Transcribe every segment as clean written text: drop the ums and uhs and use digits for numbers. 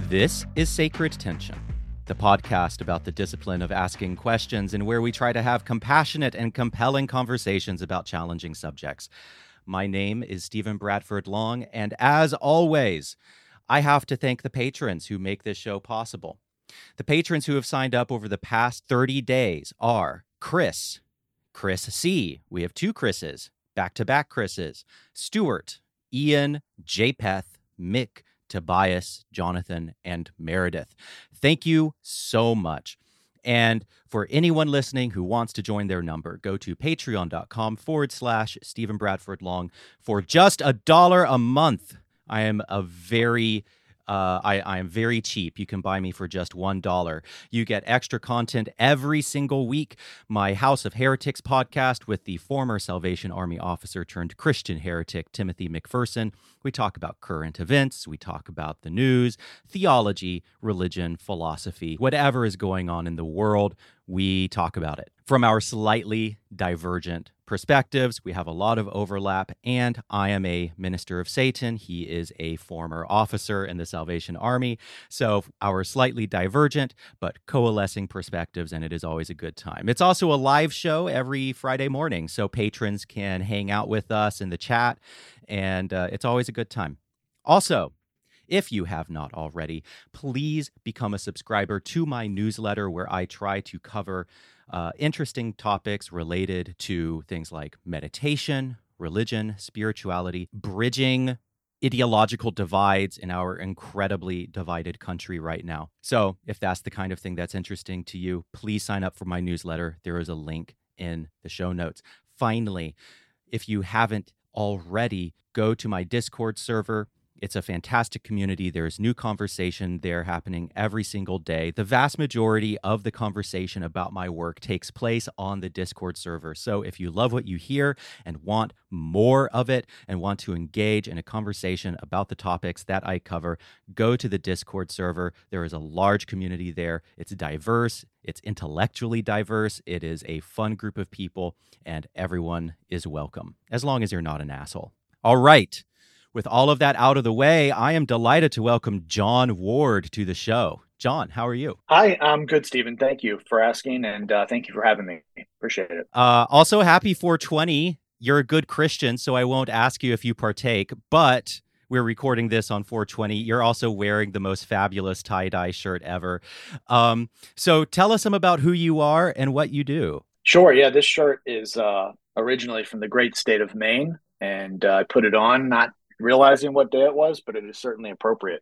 This is Sacred Tension, the podcast about the discipline of asking questions and where we try to have compassionate and compelling conversations about challenging subjects. My name is Stephen Bradford Long, and as always, I have to thank the patrons who make this show possible. The patrons who have signed up over the past 30 days are Chris C. We have two Chris's, back-to-back Chris's, Stuart, Ian, Japeth, Mick, Tobias, Jonathan, and Meredith. Thank you so much. And for anyone listening who wants to join their number, go to patreon.com/Stephen Bradford Long for just $1 a month. I am I am very cheap. You can buy me for just $1. You get extra content every single week. My House of Heretics podcast with the former Salvation Army officer turned Christian heretic Timothy McPherson. We talk about current events. We talk about the news, theology, religion, philosophy, whatever is going on in the world. We talk about it from our slightly divergent perspectives. We have a lot of overlap, and I am a minister of Satan. He is a former officer in the Salvation Army. So our slightly divergent but coalescing perspectives, and it is always a good time. It's also a live show every Friday morning, so patrons can hang out with us in the chat, and it's always a good time. Also, if you have not already, please become a subscriber to my newsletter where I try to cover interesting topics related to things like meditation, religion, spirituality, bridging ideological divides in our incredibly divided country right now. So if that's the kind of thing that's interesting to you, please sign up for my newsletter. There is a link in the show notes. Finally, if you haven't already, go to my Discord server. It's a fantastic community. There's new conversation there happening every single day. The vast majority of the conversation about my work takes place on the Discord server. So if you love what you hear and want more of it and want to engage in a conversation about the topics that I cover, go to the Discord server. There is a large community there. It's diverse. It's intellectually diverse. It is a fun group of people, and everyone is welcome, as long as you're not an asshole. All right. With all of that out of the way, I am delighted to welcome John Ward to the show. John, how are you? Hi, I'm good, Stephen. Thank you for asking, and thank you for having me. Appreciate it. Also, happy 420. You're a good Christian, so I won't ask you if you partake, but we're recording this on 420. You're also wearing the most fabulous tie-dye shirt ever. So tell us some about who you are and what you do. Sure. Yeah, this shirt is originally from the great state of Maine, and I put it on not realizing what day it was, but it is certainly appropriate.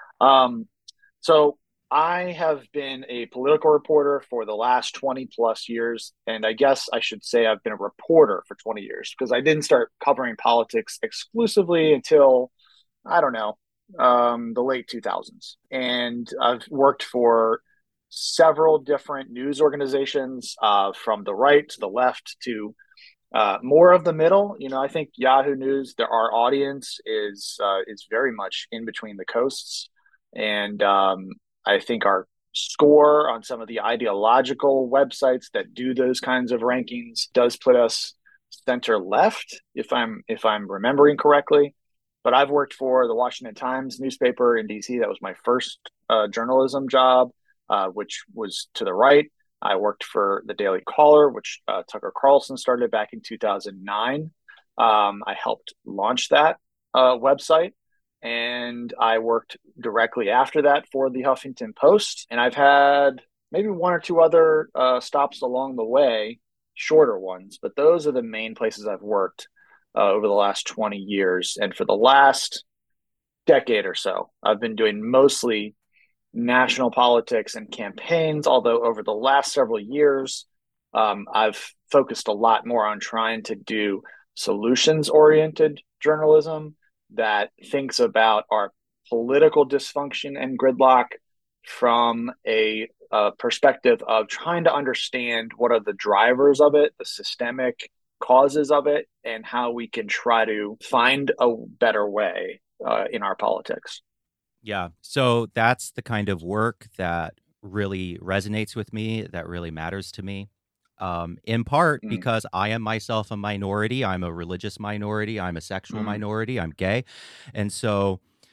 So I have been a political reporter for the last 20 plus years. And I guess I should say I've been a reporter for 20 years because I didn't start covering politics exclusively until, I don't know, the late 2000s. And I've worked for several different news organizations, from the right to the left to more of the middle. I think Yahoo News, our audience is very much in between the coasts, and I think our score on some of the ideological websites that do those kinds of rankings does put us center left, if I'm remembering correctly. But I've worked for the Washington Times newspaper in DC. That was my first journalism job, which was to the right. I worked for the Daily Caller, which Tucker Carlson started back in 2009. I helped launch that website, and I worked directly after that for the Huffington Post. And I've had maybe one or two other stops along the way, shorter ones, but those are the main places I've worked over the last 20 years. And for the last decade or so, I've been doing mostly national politics and campaigns, although over the last several years, I've focused a lot more on trying to do solutions-oriented journalism that thinks about our political dysfunction and gridlock from a perspective of trying to understand what are the drivers of it, the systemic causes of it, and how we can try to find a better way in our politics. Yeah. So that's the kind of work that really resonates with me, that really matters to me. In part because I am myself a minority. I'm a religious minority. I'm a sexual minority. I'm gay. And so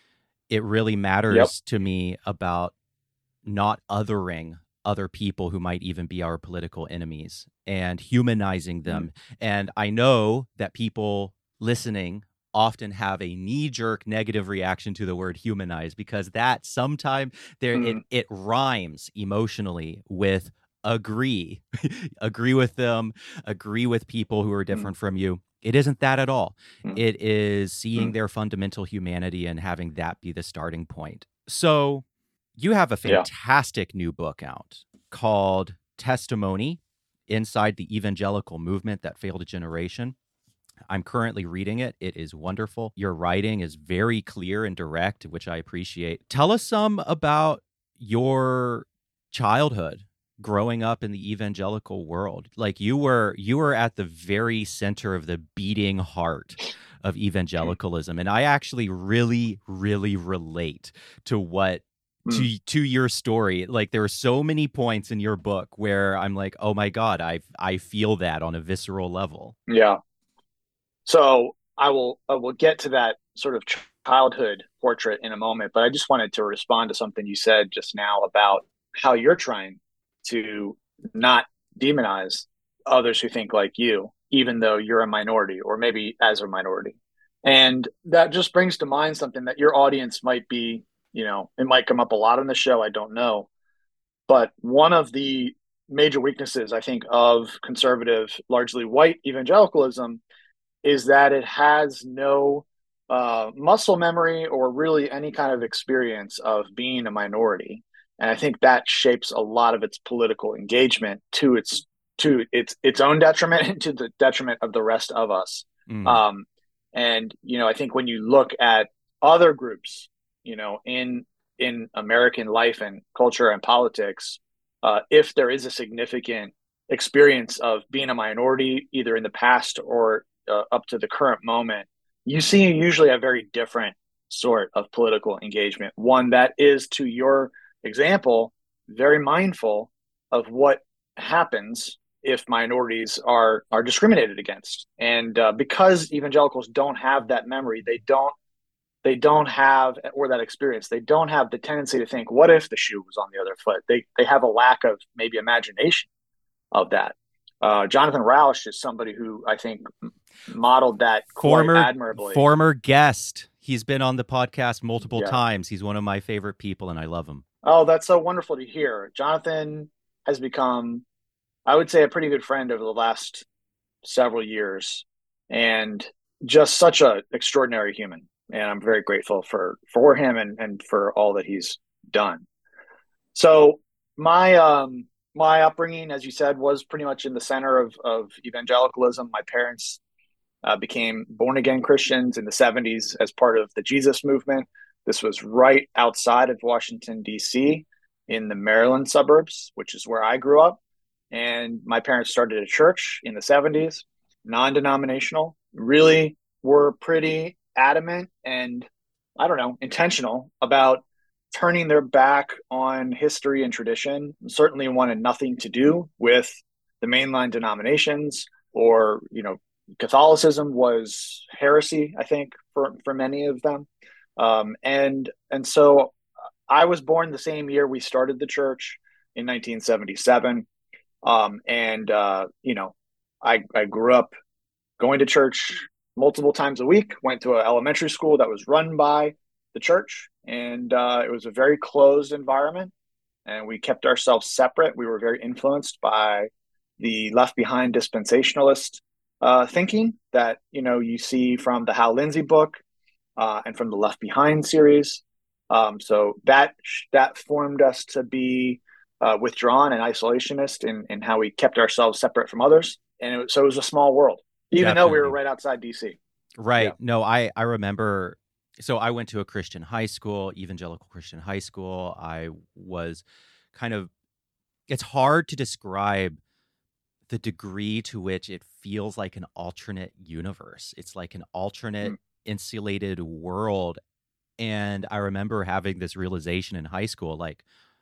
it really Yep. matters to me about not othering other people who might even be our political enemies and humanizing Mm, them. And I know that people listening often have a knee-jerk negative reaction to the word humanize, because that sometimes there mm, it rhymes emotionally with agree. Agree with them, agree with people who are mm, different from you. It isn't that at all. mm, It is seeing mm. their fundamental humanity and having that be the starting point. So you have a Yeah. fantastic new book out called Testimony: Inside the Evangelical Movement That Failed a Generation. I'm currently reading it. It is wonderful. Your writing is very clear and direct, which I appreciate. Tell us some about your childhood growing up in the evangelical world. Like you were at the very center of the beating heart of evangelicalism, and I actually really really relate to what Mm, to your story. Like there are so many points in your book where I'm like, "Oh my god, I feel that on a visceral level." yeah. So I will get to that sort of childhood portrait in a moment, but I just wanted to respond to something you said just now about how you're trying to not demonize others who think like you, even though you're a minority or maybe as a minority. And that just brings to mind something that your audience might be, it might come up a lot on the show. I don't know. But one of the major weaknesses, I think, of conservative, largely white evangelicalism is that it has no muscle memory or really any kind of experience of being a minority. And I think that shapes a lot of its political engagement to its own detriment and to the detriment of the rest of us. Mm. Um, and I think when you look at other groups, in American life and culture and politics, if there is a significant experience of being a minority, either in the past or up to the current moment, you see usually a very different sort of political engagement. One that is, to your example, very mindful of what happens if minorities are discriminated against. And because evangelicals don't have that memory, they don't have, or that experience, they don't have the tendency to think, what if the shoe was on the other foot? They have a lack of maybe imagination of that. Jonathan Rauch is somebody who I think modeled that quite former admirably. former guest. He's been on the podcast multiple Yeah. times. He's one of my favorite people, and I love him. Oh, that's so wonderful to hear. Jonathan has become, I would say, a pretty good friend over the last several years, and just such a extraordinary human. And I'm very grateful for him and for all that he's done. So my upbringing, as you said, was pretty much in the center of evangelicalism. My parents became born again Christians in the 70s as part of the Jesus movement. This was right outside of Washington, D.C., in the Maryland suburbs, which is where I grew up. And my parents started a church in the 70s, non denominational, really were pretty adamant and, I don't know, intentional about turning their back on history and tradition. Certainly wanted nothing to do with the mainline denominations, or Catholicism was heresy, I think, for many of them. And so I was born the same year we started the church in 1977. And I grew up going to church multiple times a week. Went to an elementary school that was run by the church, and it was a very closed environment. And we kept ourselves separate. We were very influenced by the Left Behind dispensationalist thinking that you see from the Hal Lindsey book and from the Left Behind series. So that formed us to be withdrawn and isolationist in how we kept ourselves separate from others. And so it was a small world, even though we were Definitely. right outside DC. Yeah. Right. No, I remember. So I went to a Christian high school, evangelical Christian high school. I was kind of, it's hard to describe the degree to which it feels like an alternate universe. It's like an alternate Mm, insulated world. And I remember having this realization in high school, like,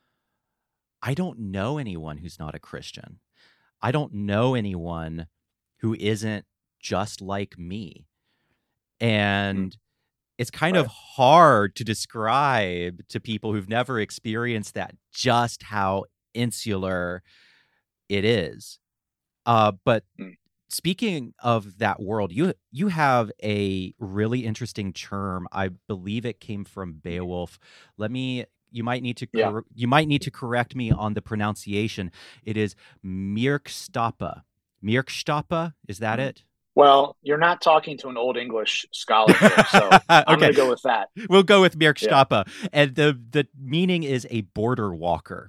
I don't know anyone who's not a Christian. I don't know anyone who isn't just like me. mm, And it's kind of Right. hard to describe to people who've never experienced that just how insular it is. But Mm. speaking of that world, you have a really interesting term. I believe it came from Beowulf. Let me. You might need to Yeah. you might need to correct me on the pronunciation. It is Myrkstapa. Myrkstapa, is that Mm. it? Well, you're not talking to an old English scholar here, so I'm going Okay, to go with that. we'll go with Yeah. Myrkstapa, and the meaning is a border walker.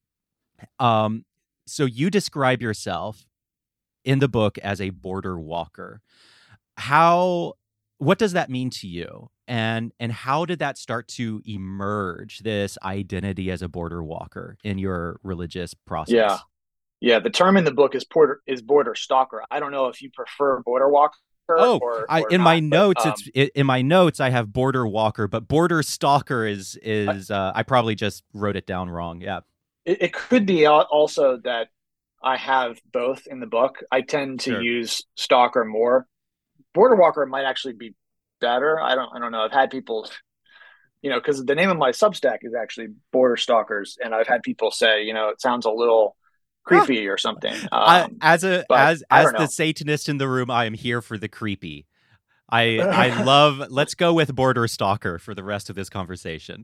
Um, so you describe yourself in the book as a border walker. How what does that mean to you? And how did that start to emerge, this identity as a border walker in your religious Yeah. process? Yeah. The term in the book is border stalker. I don't know if you prefer border walker Oh, I or in my not, but notes in my notes I have border walker, but border stalker I, is I probably just wrote it down wrong. Yeah. it could be also that I have both in the book. I tend to Sure. use stalker more. Border walker might actually be better. I don't know. I've had people, because the name of my Substack is actually Border Stalkers, and I've had people say, it sounds a little Ah, creepy or something. I as a But I as don't the know. Satanist in the room, I am here for the creepy. I love, let's go with border stalker for the rest of this conversation.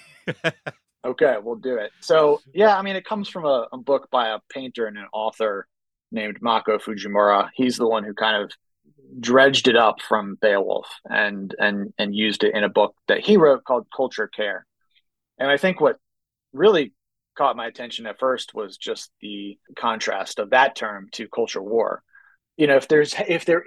Okay, we'll do it. So yeah, I mean, it comes from a book by a painter and an author named Mako Fujimura. He's the one who kind of dredged it up from Beowulf and used it in a book that he wrote called Culture Care. And I think what really caught my attention at first was just the contrast of that term to culture war. If there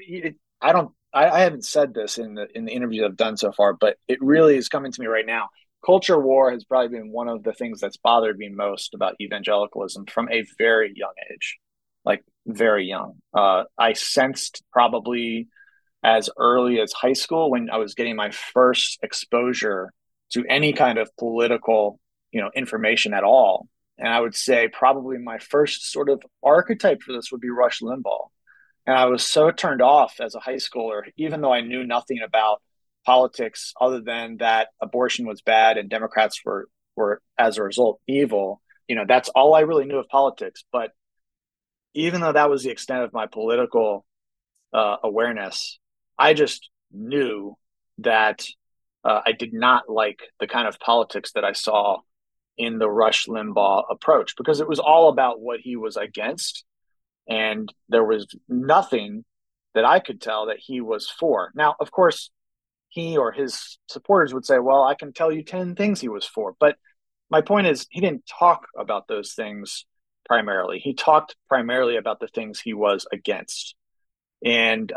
I haven't said this in the interviews I've done so far, but it really is coming to me right now. Culture war has probably been one of the things that's bothered me most about evangelicalism from a very young age, like very young. I sensed probably as early as high school when I was getting my first exposure to any kind of political, information at all. And I would say probably my first sort of archetype for this would be Rush Limbaugh. And I was so turned off as a high schooler, even though I knew nothing about politics other than that abortion was bad and Democrats were as a result evil. That's all I really knew of politics. But even though that was the extent of my political awareness, I just knew that I did not like the kind of politics that I saw in the Rush Limbaugh approach because it was all about what he was against. And there was nothing that I could tell that he was for. Now, of course, he or his supporters would say, well, I can tell you 10 things he was for. But my point is, he didn't talk about those things primarily. He talked primarily about the things he was against. And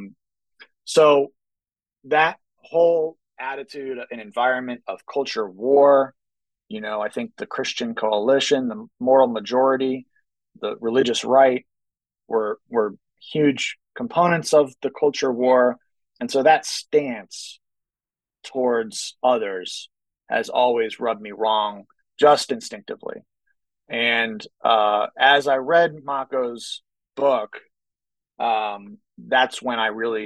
so that whole attitude and environment of culture war, I think the Christian coalition, the moral majority, the religious right were huge components of the culture war. And so that stance towards others has always rubbed me wrong just instinctively. And as I read Mako's book, that's when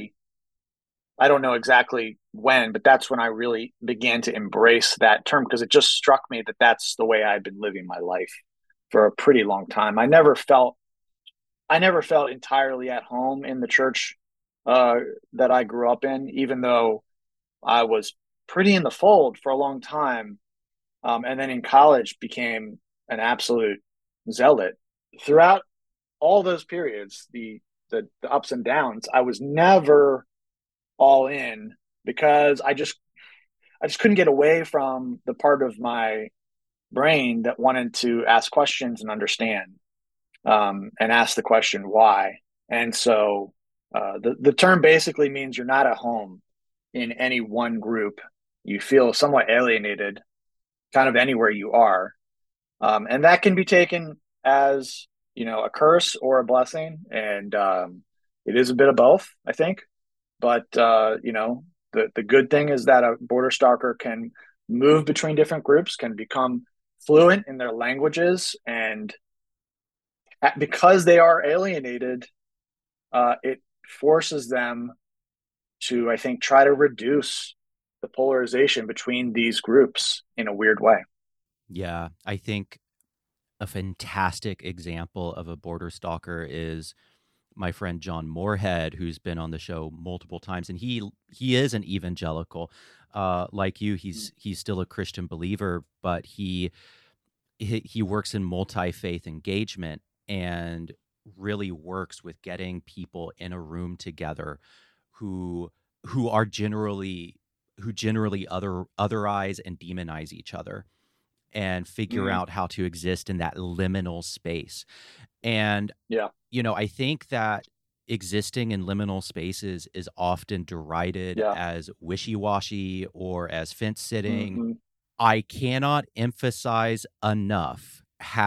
I don't know exactly when, but that's when I really began to embrace that term because it just struck me that that's the way I'd been living my life for a pretty long time. I never felt entirely at home in the church that I grew up in, even though I was pretty in the fold for a long time. And then in college became an absolute zealot. Throughout all those periods, the ups and downs, I was never all in because I just couldn't get away from the part of my brain that wanted to ask questions and understand, and ask the question why. And so the term basically means you're not at home in any one group. You feel somewhat alienated, kind of anywhere you are, and that can be taken as a curse or a blessing, and it is a bit of both, I think. But the good thing is that a border stalker can move between different groups, can become fluent in their languages, and because they are alienated, it forces them to, I think, try to reduce the polarization between these groups in a weird way. Yeah, I think a fantastic example of a border stalker is my friend John Moorhead, who's been on the show multiple times, and he is an evangelical. Like you, he's still a Christian believer, but he works in multi-faith engagement and really works with getting people in a room together who who are generally who generally otherize and demonize each other and figure Mm, out how to exist in that liminal space. And yeah. I think that existing in liminal spaces is often derided Yeah. as wishy-washy or as fence sitting. Hmm. I cannot emphasize enough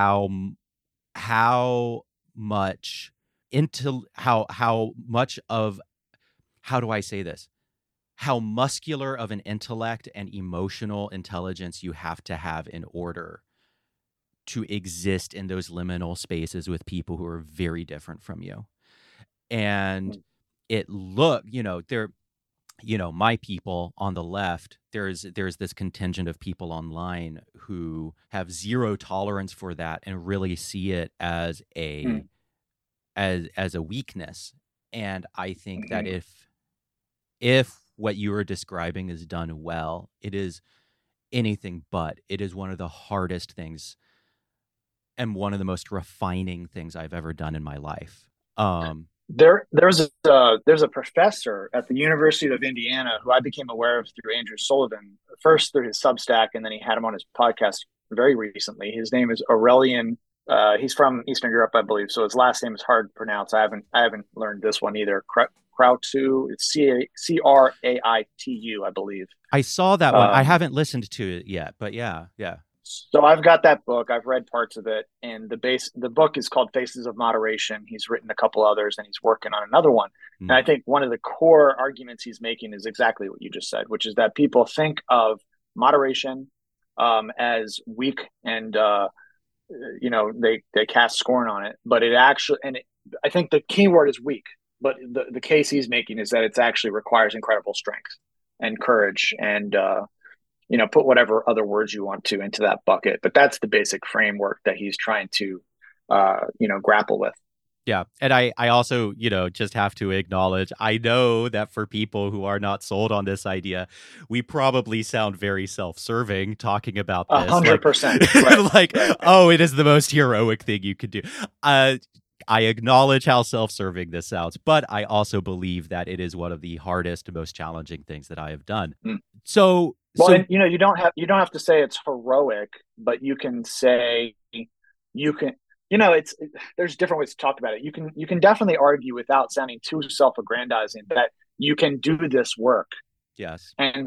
how much into how much of how do I say this? How muscular of an intellect and emotional intelligence you have to have in order to exist in those liminal spaces with people who are very different from you. And it look, they're my people on the left, there's this contingent of people online who have zero tolerance for that and really see it as Mm, a weakness. And I think that hmm. if what you are describing is done well, it is anything but. It is one of the hardest things and one of the most refining things I've ever done in my life. Um, There's a professor at the University of Indiana who I became aware of through Andrew Sullivan, first through his Substack, and then he had him on his podcast very recently. His name is Aurelian. He's from Eastern Europe, I believe, so his last name is hard to pronounce. I haven't learned this one either. Krautu. It's Craitu, I believe. I saw that one. I Um, haven't listened to it yet, but yeah, yeah. So I've got that book. I've read parts of it, and the book is called Faces of Moderation. He's written a couple others, and he's working on another one. And Mm, I think one of the core arguments he's making is exactly what you just said, which is that people think of moderation as weak, and they cast scorn on it. But it actually, I think the key word is weak. But the case he's making is that it actually requires incredible strength and courage and put whatever other words you want to into that bucket. But that's the basic framework that he's trying to, grapple with. yeah. And I also, just have to acknowledge, I know that for people who are not sold on this idea, we probably sound very self-serving talking about A this. hundred Like, percent. Right. like, Right. oh, it is the most heroic thing you could do. Uh, I acknowledge how self-serving this sounds, but I also believe that it is one of the hardest, most challenging things that I have done. Mm. So, Well, so and you don't have to say it's heroic, but you can say you can. There's different ways to talk about it. You can definitely argue without sounding too self-aggrandizing that you can do this work yes, and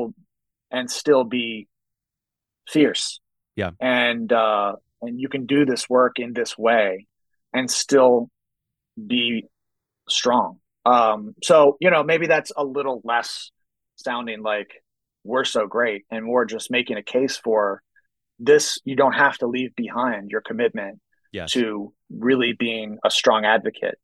still be fierce, yeah, and you can do this work in this way and still be strong. So maybe that's a little less sounding like we're so great and more just making a case for this. You don't have to leave behind your commitment yes, to really being a strong advocate,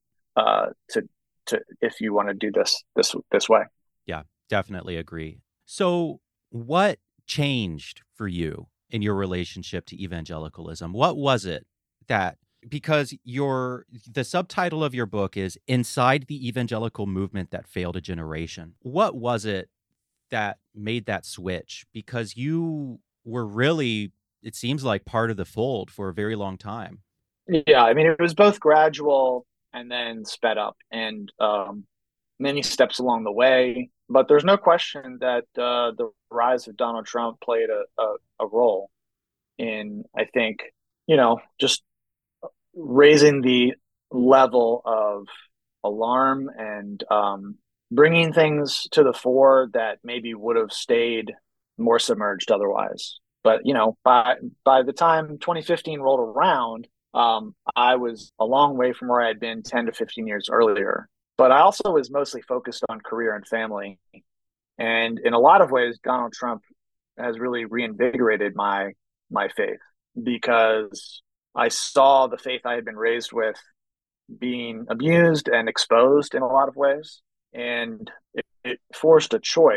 to if you want to do this way. yeah, definitely agree. So, what changed for you in your relationship to evangelicalism? What was it that because the subtitle of your book is Inside the Evangelical Movement That Failed a Generation. What was it that made that switch? Because you were really, it seems like, part of the fold for a very long time. Yeah, I mean, it was both gradual and then sped up, and many steps along the way. But there's no question that the rise of Donald Trump played a role in, I think, just raising the level of alarm and bringing things to the fore that maybe would have stayed more submerged otherwise. But by the time 2015 rolled around, I was a long way from where I had been 10 to 15 years earlier. But I also was mostly focused on career and family. And in a lot of ways, Donald Trump has really reinvigorated my faith because I saw the faith I had been raised with being abused and exposed in a lot of ways. And it forced a choice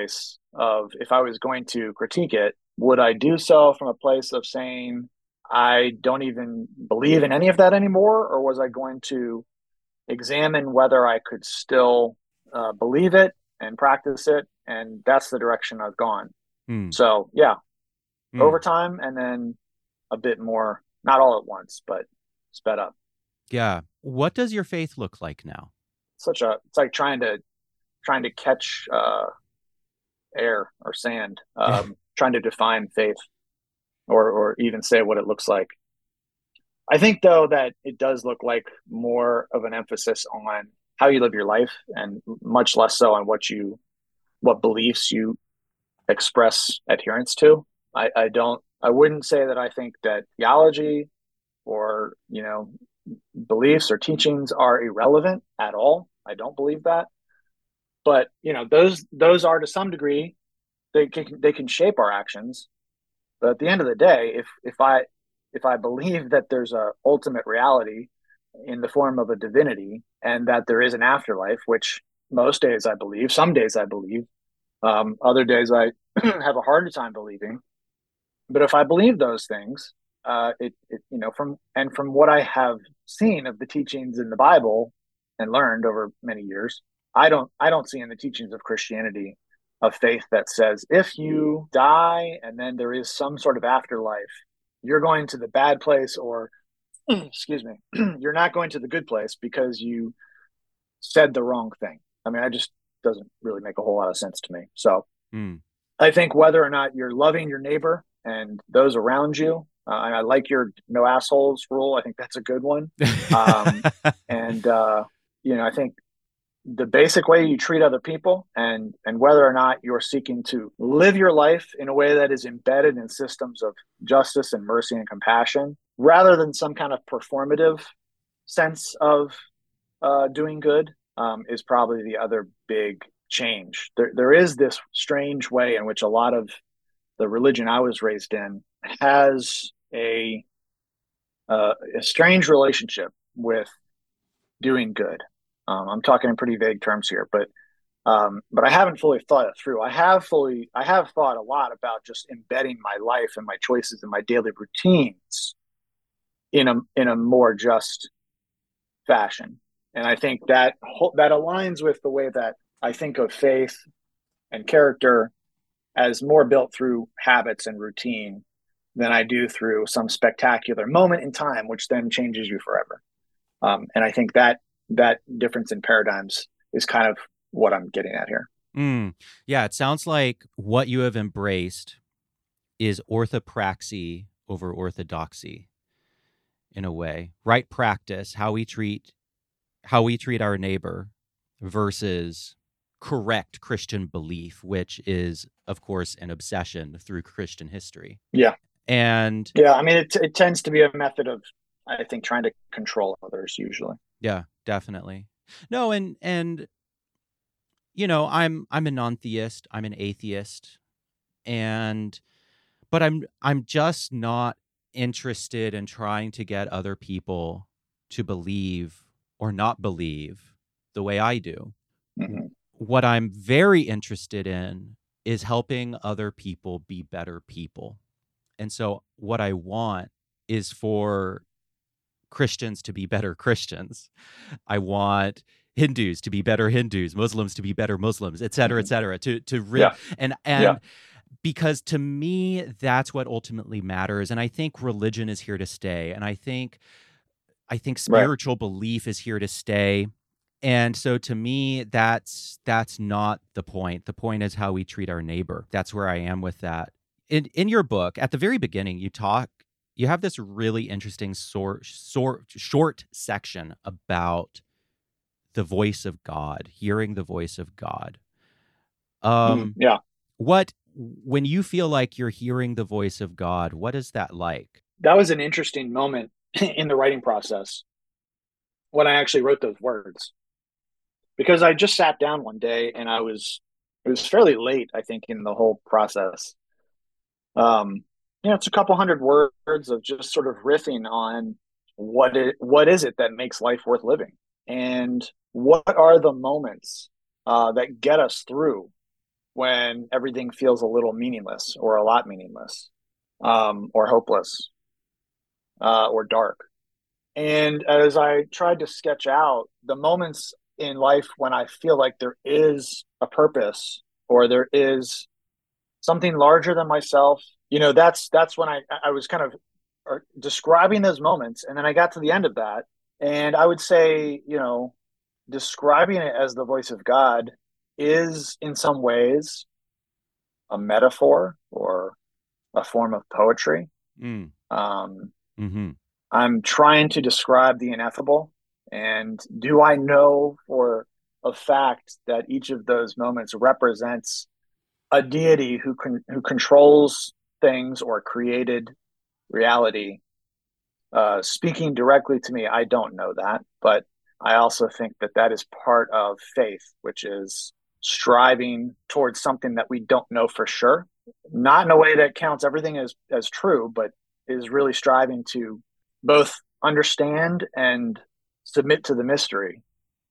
of if I was going to critique it, would I do so from a place of saying, I don't even believe in any of that anymore? Or was I going to examine whether I could still believe it and practice it? And that's the direction I've gone. Mm, So, yeah, over mm. time and then a bit more, not all at once, but sped up. Yeah. What does your faith look like now? It's like trying to catch air or sand, trying to define faith or even say what it looks like. I think though that it does look like more of an emphasis on how you live your life and much less so on what beliefs you express adherence to. I wouldn't say that I think that theology or, beliefs or teachings are irrelevant at all. I don't believe that. But, those are to some degree, they can shape our actions. But at the end of the day, if I believe that there's a ultimate reality in the form of a divinity and that there is an afterlife, which most days I believe, some days I believe, other days I have a harder time believing. But if I believe those things, from what I have seen of the teachings in the Bible and learned over many years, I don't see in the teachings of Christianity a faith that says if you die and then there is some sort of afterlife, you're going to the bad place, or excuse me, you're not going to the good place because you said the wrong thing. I mean, it just doesn't really make a whole lot of sense to me. So Mm. I think whether or not you're loving your neighbor and those around you, and I like your no assholes rule. I think that's a good one. Um, and I think the basic way you treat other people and whether or not you're seeking to live your life in a way that is embedded in systems of justice and mercy and compassion rather than some kind of performative sense of doing good is probably the other big change. There is this strange way in which a lot of the religion I was raised in has a strange relationship with doing good. I'm talking in pretty vague terms here, but I haven't fully thought it through. I have thought a lot about just embedding my life and my choices and my daily routines in a more just fashion. And I think that aligns with the way that I think of faith and character as more built through habits and routine than I do through some spectacular moment in time, which then changes you forever. And I think that difference in paradigms is kind of what I'm getting at here. Mm. Yeah, it sounds like what you have embraced is orthopraxy over orthodoxy in a way. Right practice, how we treat our neighbor versus correct Christian belief, which is, of course, an obsession through Christian history. Yeah. And Yeah. I mean, it tends to be a method of, I think, trying to control others usually. yeah, definitely. No, and I'm a non-theist, I'm an atheist, and but I'm just not interested in trying to get other people to believe or not believe the way I do. Mm-hmm. What I'm very interested in is helping other people be better people. And so what I want is for Christians to be better Christians. I want Hindus to be better Hindus, Muslims to be better Muslims, et cetera, et Mm-hmm. cetera. Yeah. And Yeah. because to me that's what ultimately matters. And I think religion is here to stay. And I think Right. spiritual belief is here to stay. And so to me, that's not the point. The point is how we treat our neighbor. That's where I am with that. In your book, at the very beginning, you have this really interesting short section about the voice of God, hearing the voice of God. Yeah. What when you feel like you're hearing the voice of God, what is that like? That was an interesting moment in the writing process when I actually wrote those words because I just sat down one day and it was fairly late, I think, in the whole process. Um, it's a couple hundred words of just sort of riffing on what is it that makes life worth living, and what are the moments that get us through when everything feels a little meaningless or a lot meaningless, or hopeless, or dark. And as I tried to sketch out the moments in life when I feel like there is a purpose or there is something larger than myself, that's when I was kind of describing those moments, and then I got to the end of that, and I would say, describing it as the voice of God is in some ways a metaphor or a form of poetry. Mm. Um, Hmm. I'm trying to describe the ineffable. And do I know for a fact that each of those moments represents a deity who controls things or created reality, speaking directly to me? I don't know that, but I also think that that is part of faith, which is striving towards something that we don't know for sure, not in a way that counts everything as true, but is really striving to both understand and submit to the mystery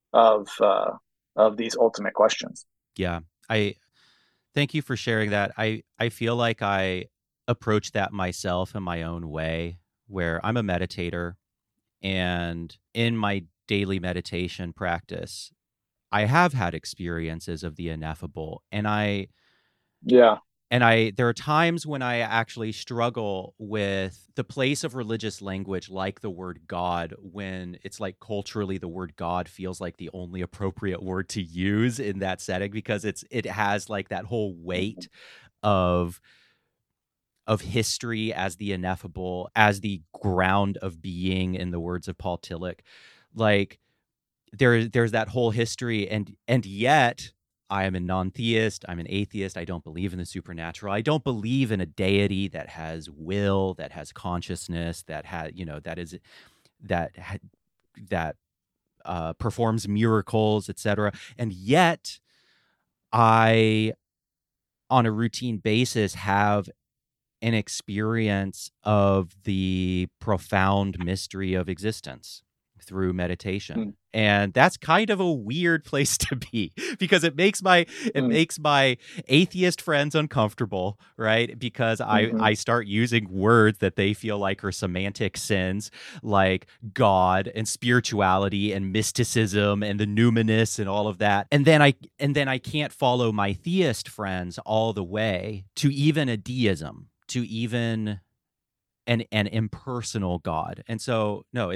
of these ultimate questions. Yeah. I thank you for sharing that. I feel like I approach that myself in my own way, where I'm a meditator, and in my daily meditation practice, I have had experiences of the ineffable, Yeah. there are times when I actually struggle with the place of religious language, like the word God, when it's like culturally the word God feels like the only appropriate word to use in that setting, because it has like that whole weight of history as the ineffable, as the ground of being, in the words of Paul Tillich. Like there's that whole history, and yet I am a non-theist, I'm an atheist, I don't believe in the supernatural. I don't believe in a deity that has will, that has consciousness, that has, that that performs miracles, etc. And yet I, on a routine basis, have an experience of the profound mystery of existence through meditation. Mm, And that's kind of a weird place to be, because it mm, makes my atheist friends uncomfortable, right? Because mhm. I start using words that they feel like are semantic sins, like God and spirituality and mysticism and the numinous and all of that. And then I can't follow my theist friends all the way to even a deism, to even an impersonal God. And so no,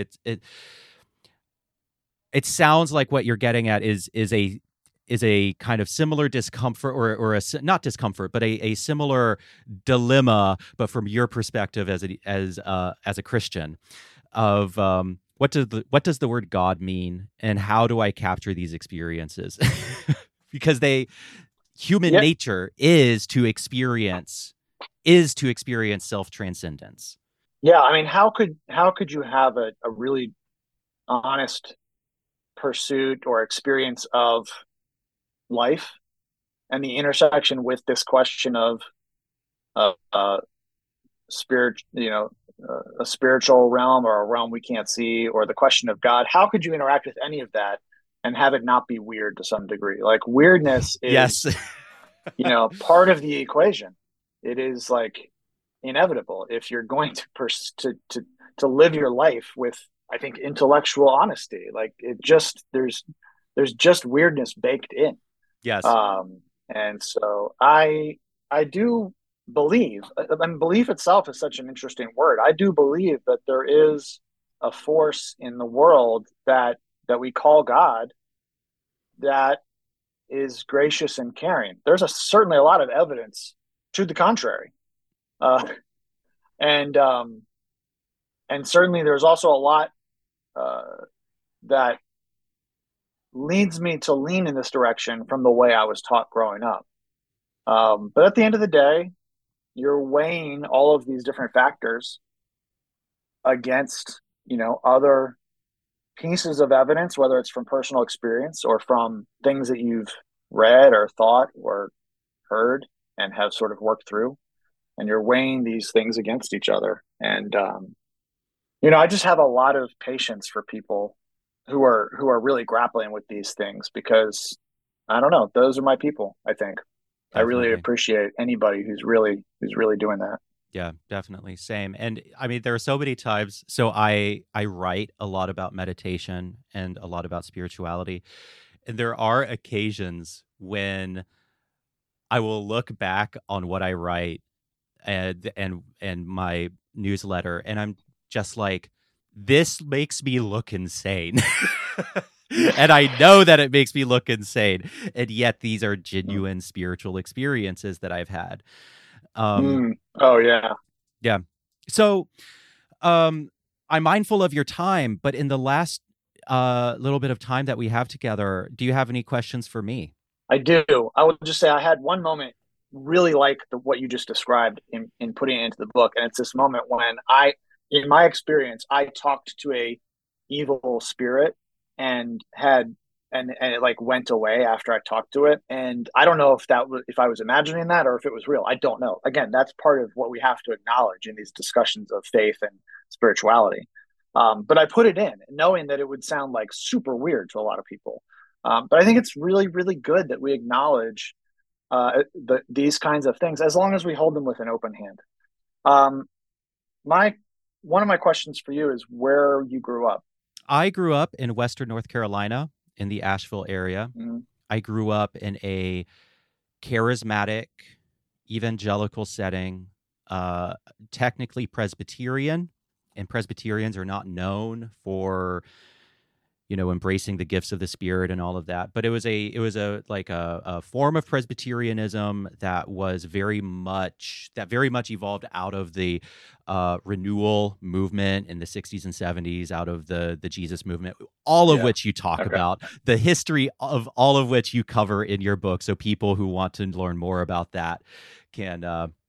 it sounds like what you're getting at is a kind of similar discomfort, or not discomfort, but a similar dilemma, but from your perspective as a Christian, of what does the word God mean, and how do I capture these experiences? Because human Yeah. nature is to experience self-transcendence. Yeah. I mean, how could you have a really honest pursuit or experience of life and the intersection with this question of spirit, a spiritual realm or a realm we can't see, or the question of God? How could you interact with any of that and have it not be weird to some degree? Like, weirdness Yes. is, part of the equation. It is like inevitable if you're going to to live your life with, I think, intellectual honesty. Like, there's just weirdness baked in. Yes. And so I do believe, and belief itself is such an interesting word. I do believe that there is a force in the world that we call God, that is gracious and caring. There's certainly a lot of evidence to the contrary, uh, and and certainly there's also a lot uh, that leads me to lean in this direction from the way I was taught growing up. But at the end of the day, you're weighing all of these different factors against, other pieces of evidence, whether it's from personal experience or from things that you've read or thought or heard and have sort of worked through. And you're weighing these things against each other. And I just have a lot of patience for people who are really grappling with these things, because I don't know, those are my people, I think. I really Definitely. appreciate anybody who's really doing that. Yeah, definitely. Same. And I mean, there are so many times. So I write a lot about meditation and a lot about spirituality. And there are occasions when I will look back on what I write and my newsletter, and I'm just like, this makes me look insane. And I know that it makes me look insane. And yet these are Mm. genuine spiritual experiences that I've had. Um, Mm. Oh yeah. yeah. So um I'm mindful of your time, but in the last little bit of time that we have together, do you have any questions for me? I do. I would just say I had one moment really like what you just described in putting it into the book, and it's this moment when in my experience, I talked to a evil spirit and had and it like went away after I talked to it, and I don't know if I was imagining that or if it was real. I don't know. Again, that's part of what we have to acknowledge in these discussions of faith and spirituality. But I put it in, knowing that it would sound like super weird to a lot of people. But I think it's really, really good that we acknowledge these kinds of things as long as we hold them with an open hand. Um, my One of my questions for you is where you grew up. I grew up in Western North Carolina in the Asheville area. Mm, I grew up in a charismatic evangelical setting, uh, technically Presbyterian, and Presbyterians are not known for embracing the gifts of the Spirit and all of that. But it was a like a form of Presbyterianism that very much evolved out of the renewal movement in the 60s and 70s, out of the Jesus movement, all of yeah. which you talk Okay. about, the history of all of which you cover in your book. So people who want to learn more about that can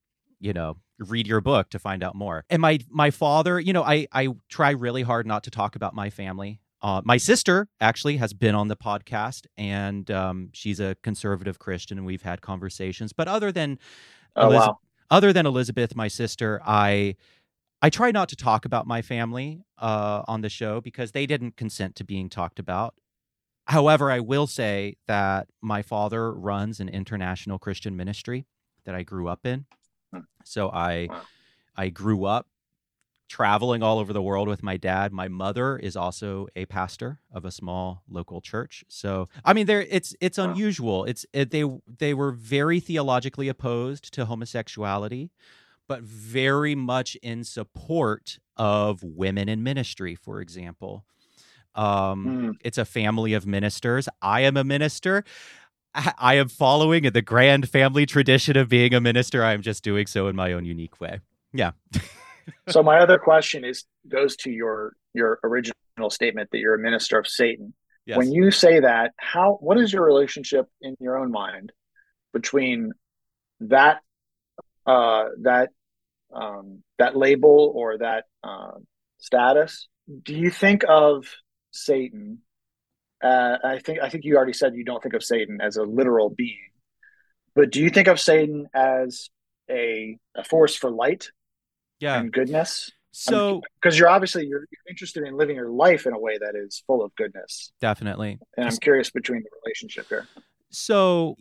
read your book to find out more. And my father, I try really hard not to talk about my family. My sister actually has been on the podcast, and she's a conservative Christian, and we've had conversations. But Oh Elizabeth, wow. other than Elizabeth, my sister, I try not to talk about my family on the show because they didn't consent to being talked about. However, I will say that my father runs an international Christian ministry that I grew up in. Hmm. So I Wow. I grew up traveling all over the world with my dad. My mother is also a pastor of a small local church. So I mean, it's Wow. unusual. They were very theologically opposed to homosexuality, but very much in support of women in ministry, for example. Mm. It's a family of ministers. I am a minister. I am following the grand family tradition of being a minister. I am just doing so in my own unique way. Yeah. So my other question is goes to your original statement that you're a minister of Satan. When Yes. you say that, how what is your relationship in your own mind between that that that label or that status? Do you think of Satan? I think you already said you don't think of Satan as a literal being, but do you think of Satan as a force for light Yeah. and goodness? So Because you're interested in living your life in a way that is full of goodness, definitely. and I'm curious between the relationship here. So,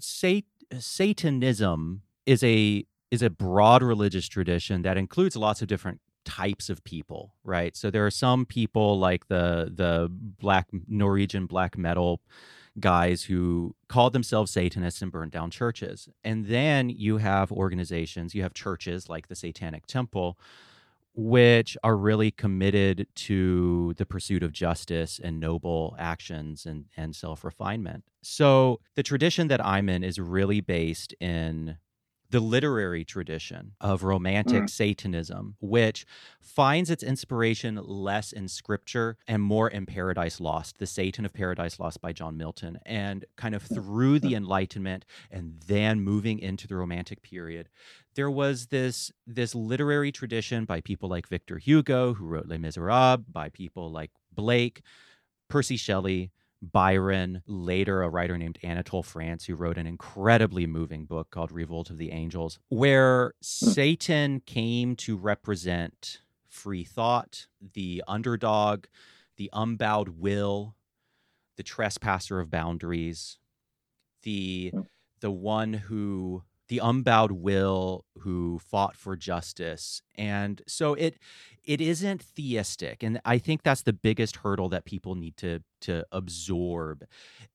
Satanism is a broad religious tradition that includes lots of different types of people, right? So there are some people like the black Norwegian black metal guys who called themselves Satanists and burned down churches. And then you have organizations, you have churches like the Satanic Temple, which are really committed to the pursuit of justice and noble actions and self refinement. So the tradition that I'm in is really based in the literary tradition of romantic Mm, Satanism, which finds its inspiration less in scripture and more in Paradise Lost, The Satan of Paradise Lost by John Milton. And kind of through the mm, Enlightenment and then moving into the Romantic period, there was this literary tradition by people like Victor Hugo, who wrote Les Miserables, by people like Blake, Percy Shelley, Byron, later a writer named Anatole France, who wrote an incredibly moving book called Revolt of the Angels, where mm, Satan came to represent free thought, the underdog, the unbowed will, the trespasser of boundaries, the mm. the unbowed will who fought for justice. And so it isn't theistic. And I think that's the biggest hurdle that people need to absorb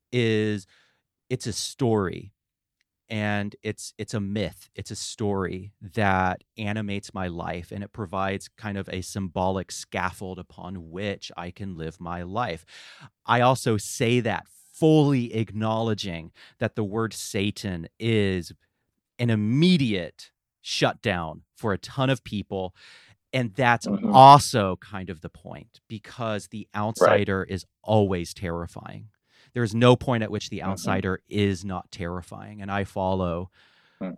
is it's a story. And it's a myth. It's a story that animates my life, and it provides kind of a symbolic scaffold upon which I can live my life. I also say that fully acknowledging that the word Satan is an immediate shutdown for a ton of people. And that's Mm-hmm. also kind of the point, because the Right. outsider is always terrifying. There's no point at which the Mm-hmm. outsider is not terrifying. And I follow Mm.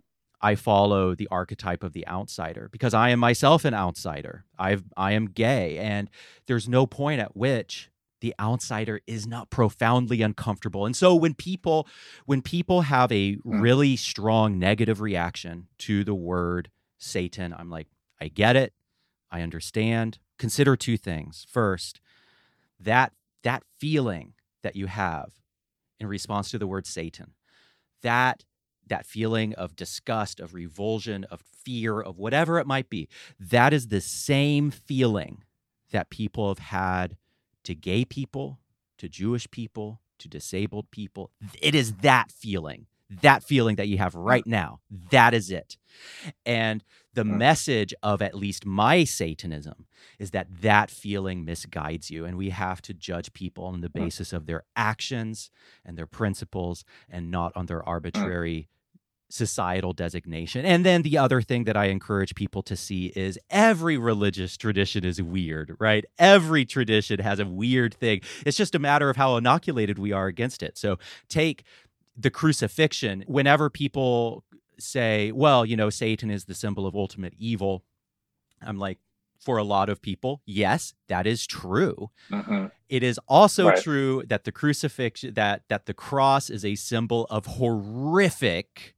the archetype of the outsider because I am myself an outsider. I am gay, and there's no point at which the outsider is not profoundly uncomfortable. And so when people have a Mm. really strong negative reaction to the word Satan, I'm like, I get it. I understand. Consider two things. First, that feeling that you have in response to the word Satan, that feeling of disgust, of revulsion, of fear, of whatever it might be, that is the same feeling that people have had to gay people, to Jewish people, to disabled people. It is that feeling that you have Mm. right now. That is it. And the Mm. message of at least my Satanism is that that feeling misguides you. And we have to judge people on the Mm. basis of their actions and their principles and not on their Mm. arbitrary societal designation. And then the other thing that I encourage people to see is every religious tradition is weird, right? Every tradition has a weird thing. It's just a matter of how inoculated we are against it. So take the crucifixion. Whenever people say, well, Satan is the symbol of ultimate evil, I'm like, for a lot of people, yes, that is true. Mm-hmm. It is also Right. true that the crucifixion, that the cross is a symbol of horrific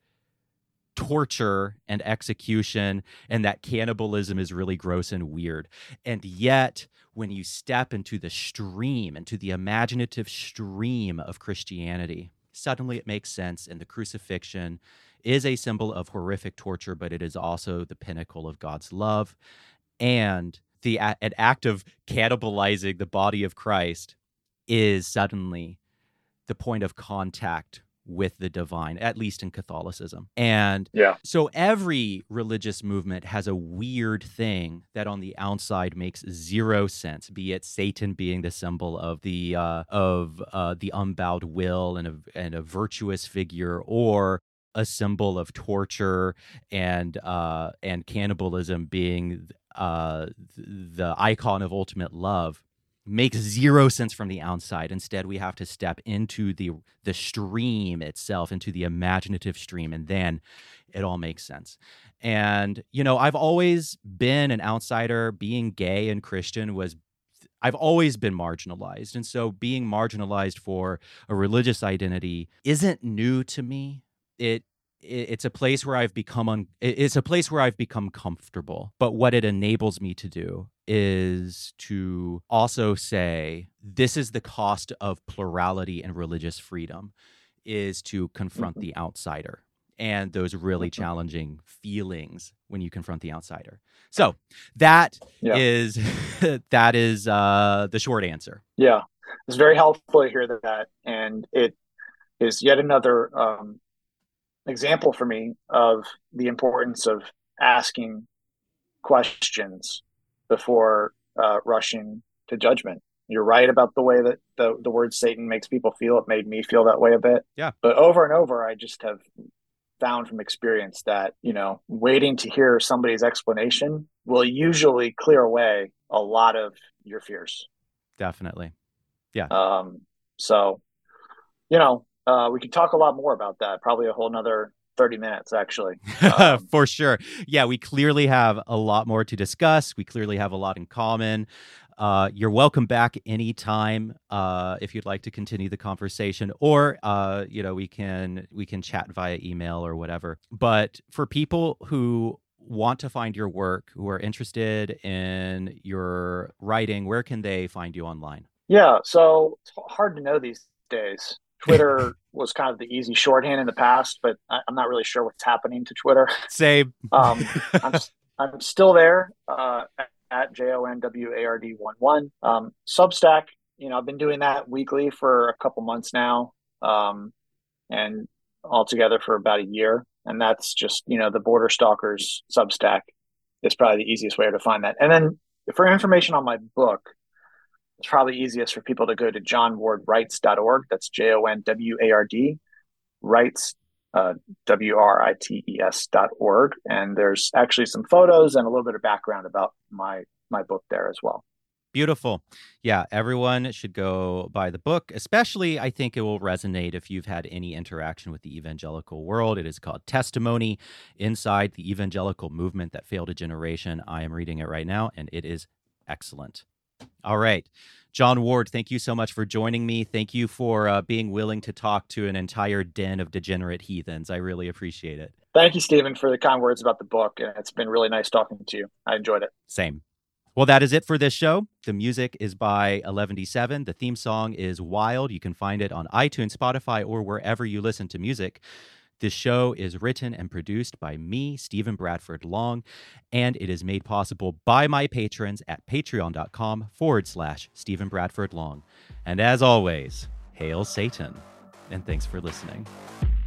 torture and execution, and that cannibalism is really gross and weird. And yet, when you step into the imaginative stream of Christianity, suddenly it makes sense. And the crucifixion is a symbol of horrific torture, but it is also the pinnacle of God's love. And an act of cannibalizing the body of Christ is suddenly the point of contact with the divine, at least in Catholicism. And Yeah. so every religious movement has a weird thing that on the outside makes zero sense, be it Satan being the symbol of the unbowed will and a virtuous figure, or a symbol of torture and cannibalism being the icon of ultimate love. Makes zero sense from the outside. Instead, we have to step into the stream itself, into the imaginative stream, and then it all makes sense. And I've always been an outsider. Being gay and Christian I've always been marginalized. And so being marginalized for a religious identity isn't new to me. It's a place where I've become comfortable. But what it enables me to do is to also say, this is the cost of plurality and religious freedom, is to confront Mm-hmm. the outsider and those really Mm-hmm. challenging feelings when you confront the outsider. So that Yeah. is the short answer. Yeah. It's very helpful to hear that. And it is yet another example for me of the importance of asking questions before rushing to judgment. You're right about the way that the word Satan makes people feel. It made me feel that way a bit. Yeah. But over and over, I just have found from experience that, waiting to hear somebody's explanation will usually clear away a lot of your fears. Definitely. Yeah. So, we could talk a lot more about that, probably a whole nother 30 minutes, actually. For sure. Yeah, we clearly have a lot more to discuss. We clearly have a lot in common. You're welcome back anytime if you'd like to continue the conversation, or we can chat via email or whatever. But for people who want to find your work, who are interested in your writing, where can they find you online? Yeah, so it's hard to know these days. Twitter was kind of the easy shorthand in the past, but I'm not really sure what's happening to Twitter. Same. I'm I'm still there at JONWARD11. Substack, I've been doing that weekly for a couple months now, and altogether for about a year. And that's just the Border Stalkers Substack is probably the easiest way to find that. And then for information on my book, it's probably easiest for people to go to johnwardwrites.org. That's JONWARD writes, WRITES.org. And there's actually some photos and a little bit of background about my book there as well. Beautiful. Yeah, everyone should go buy the book. Especially, I think it will resonate if you've had any interaction with the evangelical world. It is called Testimony Inside the Evangelical Movement That Failed a Generation. I am reading it right now, and it is excellent. All right. John Ward, thank you so much for joining me. Thank you for being willing to talk to an entire den of degenerate heathens. I really appreciate it. Thank you, Stephen, for the kind words about the book. It's been really nice talking to you. I enjoyed it. Same. Well, that is it for this show. The music is by 11D7. The theme song is Wild. You can find it on iTunes, Spotify, or wherever you listen to music. This show is written and produced by me, Stephen Bradford Long, and it is made possible by my patrons at patreon.com/Stephen Bradford Long. And as always, hail Satan, and thanks for listening.